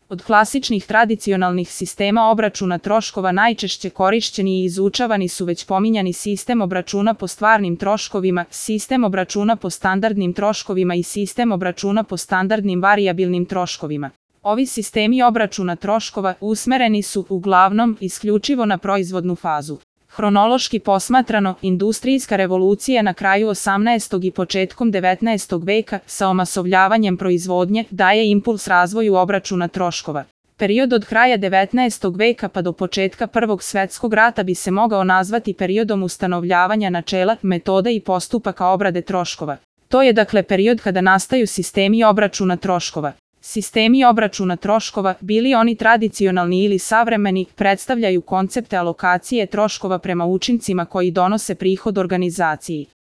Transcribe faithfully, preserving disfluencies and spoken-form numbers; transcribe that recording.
Od klasičnih tradicionalnih sistema obračuna troškova najčešće korišćeni i izučavani su već pominjani sistem obračuna po stvarnim troškovima, sistem obračuna po standardnim troškovima i sistem obračuna po standardnim varijabilnim troškovima. Ovi sistemi obračuna troškova usmereni su uglavnom isključivo na proizvodnu fazu. Hronološki posmatrano, industrijska revolucija na kraju osamnaestog i početkom devetnaestog veka sa omasovljavanjem proizvodnje daje impuls razvoju obračuna troškova. Period od kraja devetnaestog veka pa do početka Prvog svetskog rata bi se mogao nazvati periodom ustanovljavanja načela, metoda i postupaka obrade troškova. To je dakle period kada nastaju sistemi obračuna troškova. Sistemi obračuna troškova, bili oni tradicionalni ili savremeni, predstavljaju koncepte alokacije troškova prema učincima koji donose prihod organizaciji.